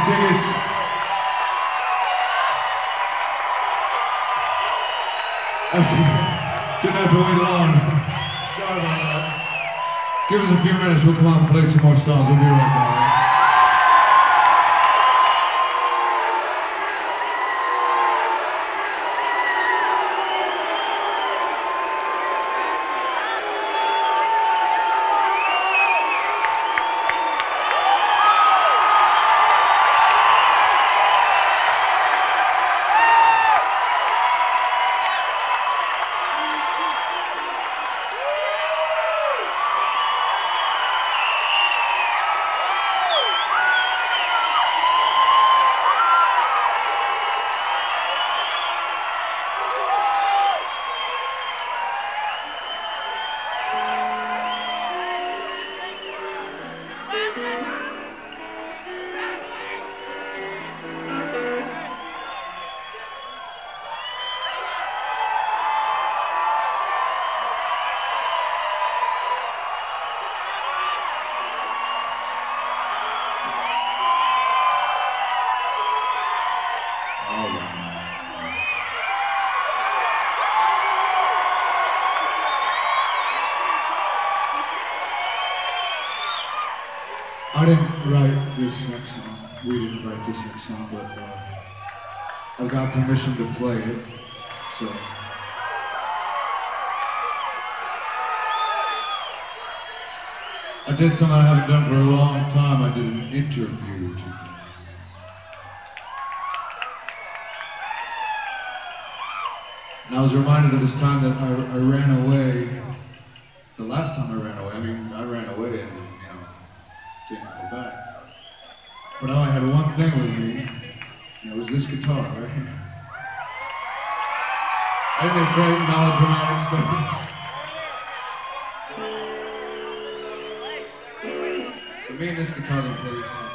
tickets. Actually, didn't have to wait long. Sorry about that. Give us a few minutes, we'll come out and play some more songs. We'll be right back. I didn't write this next song. We didn't write this next song, but I got permission to play it, so. I did something I haven't done for a long time. I did an interview to and I was reminded of this time that I ran away. The last time I ran away, I ran away and, didn't go back. But I only had one thing with me, and it was this guitar right here. Isn't it great melodramatic stuff? So me and this guitar can play this song.